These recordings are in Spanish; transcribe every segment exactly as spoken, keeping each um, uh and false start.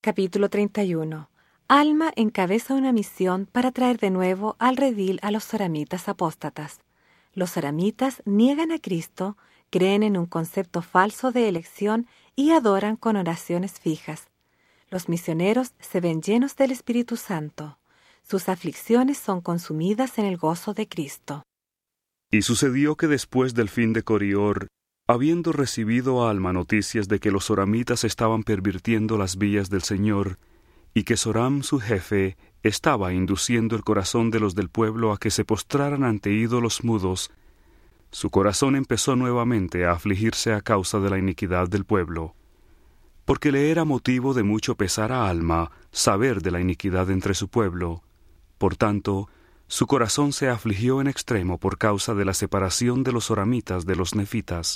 Capítulo treinta y uno. Alma encabeza una misión para traer de nuevo al redil a los soramitas apóstatas. Los soramitas niegan a Cristo, creen en un concepto falso de elección y adoran con oraciones fijas. Los misioneros se ven llenos del Espíritu Santo. Sus aflicciones son consumidas en el gozo de Cristo. Y sucedió que después del fin de Corior, habiendo recibido Alma noticias de que los soramitas estaban pervirtiendo las vías del Señor, y que Soram su jefe estaba induciendo el corazón de los del pueblo a que se postraran ante ídolos mudos, su corazón empezó nuevamente a afligirse a causa de la iniquidad del pueblo, porque le era motivo de mucho pesar a Alma saber de la iniquidad entre su pueblo. Por tanto, su corazón se afligió en extremo por causa de la separación de los soramitas de los nefitas.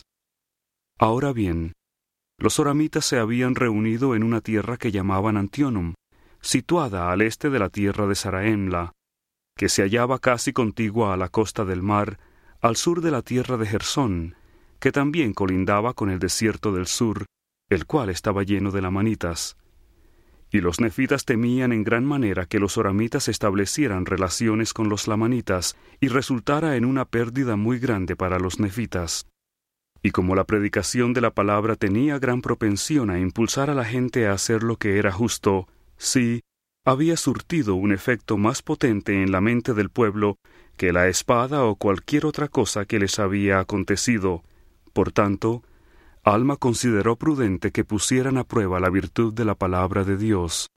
Ahora bien, los soramitas se habían reunido en una tierra que llamaban Antionum, situada al este de la tierra de Saraemla, que se hallaba casi contigua a la costa del mar, al sur de la tierra de Gersón, que también colindaba con el desierto del sur, el cual estaba lleno de lamanitas. Y los nefitas temían en gran manera que los soramitas establecieran relaciones con los lamanitas y resultara en una pérdida muy grande para los nefitas. Y como la predicación de la palabra tenía gran propensión a impulsar a la gente a hacer lo que era justo, sí, había surtido un efecto más potente en la mente del pueblo que la espada o cualquier otra cosa que les había acontecido. Por tanto, Alma consideró prudente que pusieran a prueba la virtud de la palabra de Dios.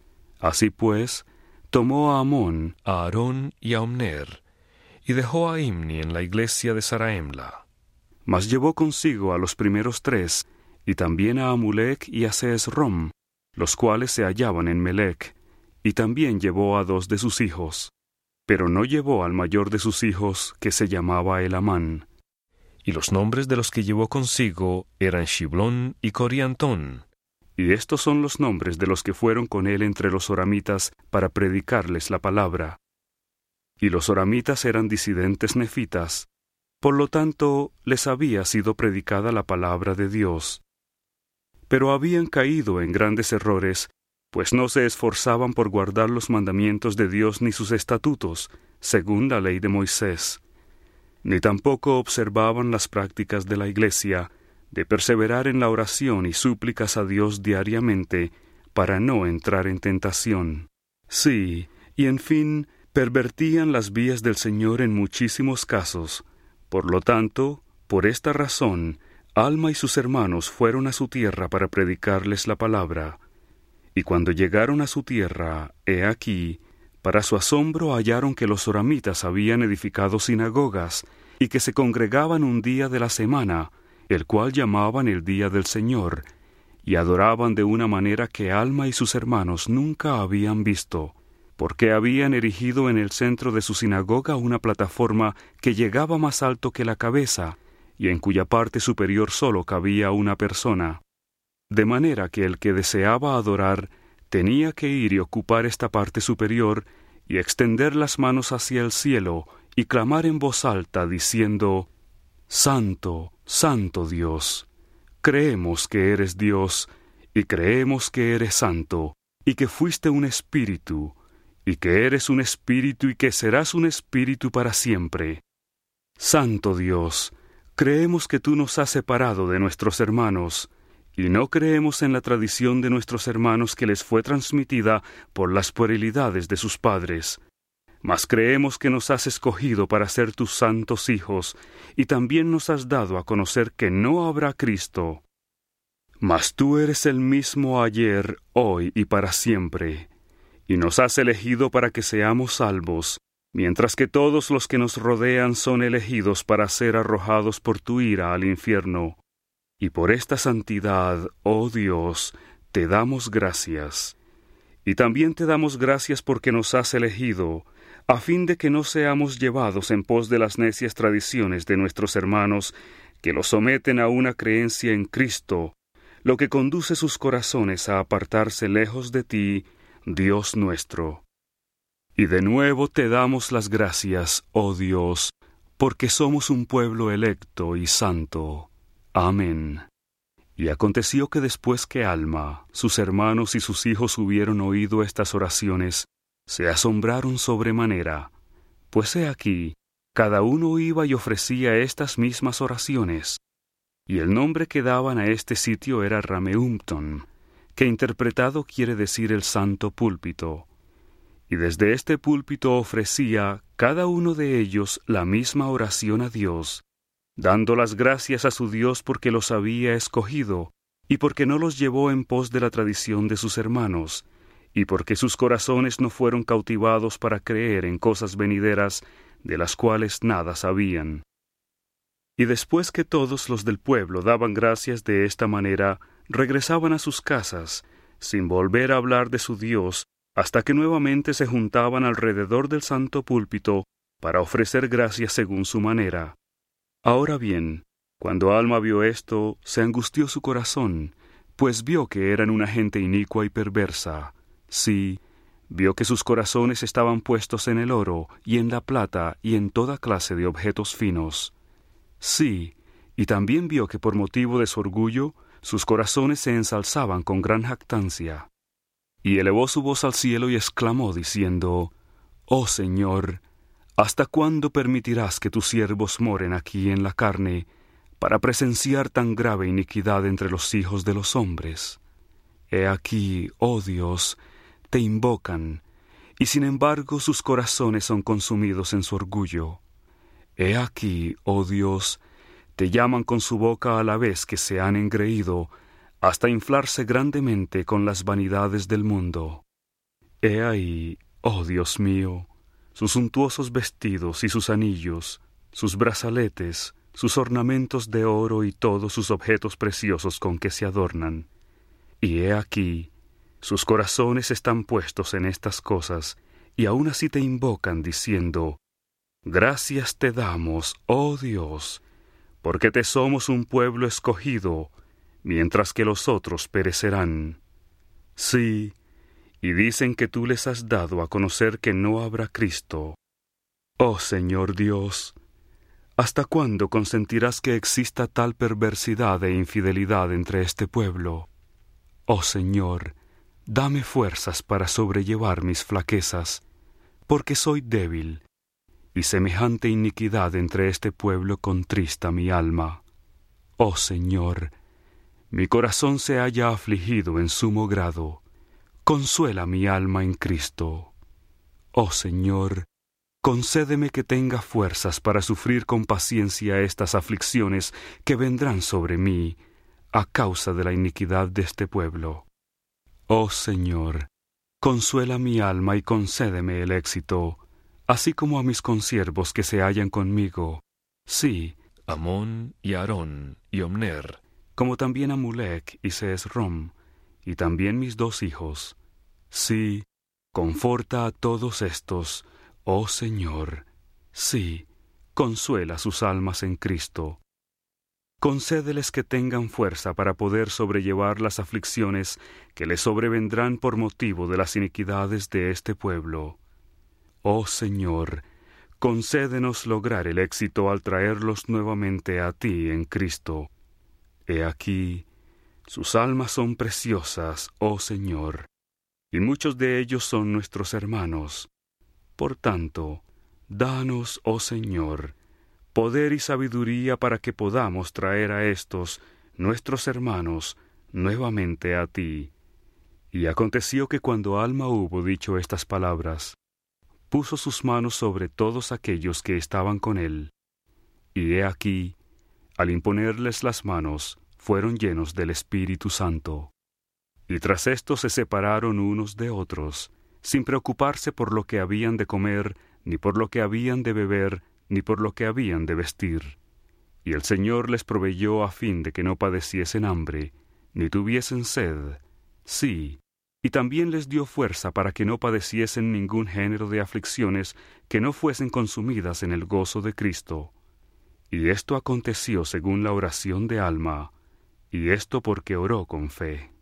Así pues, tomó a Amón, a Aarón y a Omner, y dejó a Imni en la iglesia de Saraemla. Mas llevó consigo a los primeros tres, y también a Amulec y a Seesrom, los cuales se hallaban en Melec, y también llevó a dos de sus hijos. Pero no llevó al mayor de sus hijos, que se llamaba Elamán. Y los nombres de los que llevó consigo eran Shiblón y Coriantón. Y estos son los nombres de los que fueron con él entre los soramitas para predicarles la palabra. Y los soramitas eran disidentes nefitas, por lo tanto les había sido predicada la palabra de Dios. Pero habían caído en grandes errores, pues no se esforzaban por guardar los mandamientos de Dios ni sus estatutos, según la ley de Moisés, ni tampoco observaban las prácticas de la Iglesia, de perseverar en la oración y súplicas a Dios diariamente, para no entrar en tentación. Sí, y en fin, pervertían las vías del Señor en muchísimos casos. Por lo tanto, por esta razón, Alma y sus hermanos fueron a su tierra para predicarles la palabra. Y cuando llegaron a su tierra, he aquí, para su asombro hallaron que los soramitas habían edificado sinagogas, y que se congregaban un día de la semana, el cual llamaban el Día del Señor, y adoraban de una manera que Alma y sus hermanos nunca habían visto, porque habían erigido en el centro de su sinagoga una plataforma que llegaba más alto que la cabeza, y en cuya parte superior solo cabía una persona. De manera que el que deseaba adorar tenía que ir y ocupar esta parte superior, y extender las manos hacia el cielo, y clamar en voz alta, diciendo: Santo, Santo Dios, creemos que eres Dios, y creemos que eres santo, y que fuiste un espíritu, y que eres un espíritu y que serás un espíritu para siempre. Santo Dios, creemos que tú nos has separado de nuestros hermanos, y no creemos en la tradición de nuestros hermanos que les fue transmitida por las puerilidades de sus padres, mas creemos que nos has escogido para ser tus santos hijos, y también nos has dado a conocer que no habrá Cristo. Mas tú eres el mismo ayer, hoy y para siempre, y nos has elegido para que seamos salvos, mientras que todos los que nos rodean son elegidos para ser arrojados por tu ira al infierno. Y por esta santidad, oh Dios, te damos gracias. Y también te damos gracias porque nos has elegido, a fin de que no seamos llevados en pos de las necias tradiciones de nuestros hermanos, que los someten a una creencia en Cristo, lo que conduce sus corazones a apartarse lejos de ti, Dios nuestro. Y de nuevo te damos las gracias, oh Dios, porque somos un pueblo electo y santo. Amén. Y aconteció que después que Alma, sus hermanos y sus hijos hubieron oído estas oraciones, se asombraron sobremanera, pues he aquí, cada uno iba y ofrecía estas mismas oraciones. Y el nombre que daban a este sitio era Rameumpton, que interpretado quiere decir el santo púlpito. Y desde este púlpito ofrecía cada uno de ellos la misma oración a Dios, dando las gracias a su Dios porque los había escogido, y porque no los llevó en pos de la tradición de sus hermanos, y porque sus corazones no fueron cautivados para creer en cosas venideras, de las cuales nada sabían. Y después que todos los del pueblo daban gracias de esta manera, regresaban a sus casas, sin volver a hablar de su Dios, hasta que nuevamente se juntaban alrededor del santo púlpito para ofrecer gracias según su manera. Ahora bien, cuando Alma vio esto, se angustió su corazón, pues vio que eran una gente inicua y perversa. Sí, vio que sus corazones estaban puestos en el oro, y en la plata, y en toda clase de objetos finos. Sí, y también vio que por motivo de su orgullo, sus corazones se ensalzaban con gran jactancia. Y elevó su voz al cielo y exclamó diciendo, «Oh Señor, ¿hasta cuándo permitirás que tus siervos moren aquí en la carne, para presenciar tan grave iniquidad entre los hijos de los hombres? He aquí, oh Dios, te invocan, y sin embargo sus corazones son consumidos en su orgullo. He aquí, oh Dios, te llaman con su boca a la vez que se han engreído, hasta inflarse grandemente con las vanidades del mundo. He ahí, oh Dios mío, sus suntuosos vestidos y sus anillos, sus brazaletes, sus ornamentos de oro y todos sus objetos preciosos con que se adornan. Y he aquí, sus corazones están puestos en estas cosas, y aún así te invocan diciendo, «Gracias te damos, oh Dios, porque te somos un pueblo escogido, mientras que los otros perecerán». Sí, y dicen que tú les has dado a conocer que no habrá Cristo. Oh Señor Dios, ¿hasta cuándo consentirás que exista tal perversidad e infidelidad entre este pueblo? Oh Señor, dame fuerzas para sobrellevar mis flaquezas, porque soy débil, y semejante iniquidad entre este pueblo contrista mi alma. Oh Señor, mi corazón se halla afligido en sumo grado. Consuela mi alma en Cristo. Oh Señor, concédeme que tenga fuerzas para sufrir con paciencia estas aflicciones que vendrán sobre mí a causa de la iniquidad de este pueblo. Oh Señor, consuela mi alma y concédeme el éxito, así como a mis consiervos que se hallan conmigo, sí, Amón y Aarón y Omner, como también a Mulec y Seesrom, y también mis dos hijos. Sí, conforta a todos estos, oh Señor. Sí, consuela sus almas en Cristo. Concédeles que tengan fuerza para poder sobrellevar las aflicciones que les sobrevendrán por motivo de las iniquidades de este pueblo. Oh Señor, concédenos lograr el éxito al traerlos nuevamente a ti en Cristo. He aquí, sus almas son preciosas, oh Señor, y muchos de ellos son nuestros hermanos. Por tanto, danos, oh Señor, poder y sabiduría para que podamos traer a estos, nuestros hermanos, nuevamente a ti. Y aconteció que cuando Alma hubo dicho estas palabras, puso sus manos sobre todos aquellos que estaban con él. Y he aquí, al imponerles las manos, fueron llenos del Espíritu Santo. Y tras esto se separaron unos de otros, sin preocuparse por lo que habían de comer, ni por lo que habían de beber, ni por lo que habían de vestir. Y el Señor les proveyó a fin de que no padeciesen hambre, ni tuviesen sed. Sí, y también les dio fuerza para que no padeciesen ningún género de aflicciones que no fuesen consumidas en el gozo de Cristo. Y esto aconteció según la oración de Alma, y esto porque oró con fe.